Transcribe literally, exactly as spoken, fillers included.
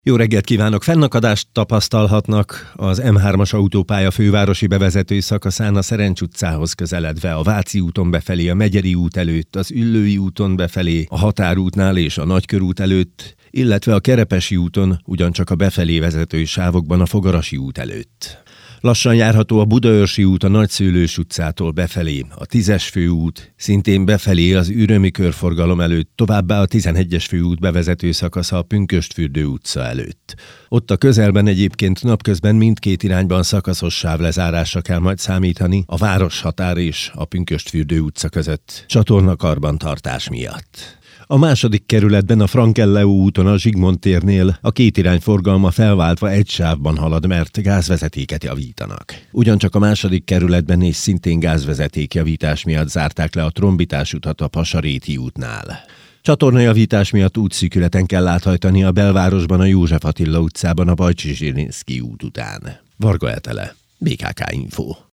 Jó reggelt kívánok! Fennakadást tapasztalhatnak az em hármas autópálya fővárosi bevezető szakaszán a Szerencs utcához közeledve, a Váci úton befelé, a Megyeri út előtt, az Üllői úton befelé, a Határútnál és a Nagykörút előtt, illetve a Kerepesi úton ugyancsak a befelé vezető sávokban a Fogarasi út előtt. Lassan járható a Budaörsi út a Nagyszőlős utcától befelé, a tízes főút szintén befelé az Ürömi körforgalom előtt, továbbá a tizenegyes főút bevezető szakasza a Pünkösdfürdő utca előtt. Ott a közelben egyébként napközben mindkét irányban szakaszos sávlezárásra kell majd számítani a Városhatár és a Pünkösdfürdő utca között csatornakarbantartás miatt. A második kerületben a Frank-Elleó úton a Zsigmond térnél a két irány forgalma felváltva egy sávban halad, mert gázvezetéket javítanak. Ugyancsak a második kerületben és szintén gázvezetékjavítás miatt zárták le a Trombitás utat a Pasaréti útnál. Csatornajavítás miatt útszűkületen kell áthajtani a belvárosban a József Attila utcában a Bajcsy Zsilinszky út után. Varga Etele, bé ká ká Info.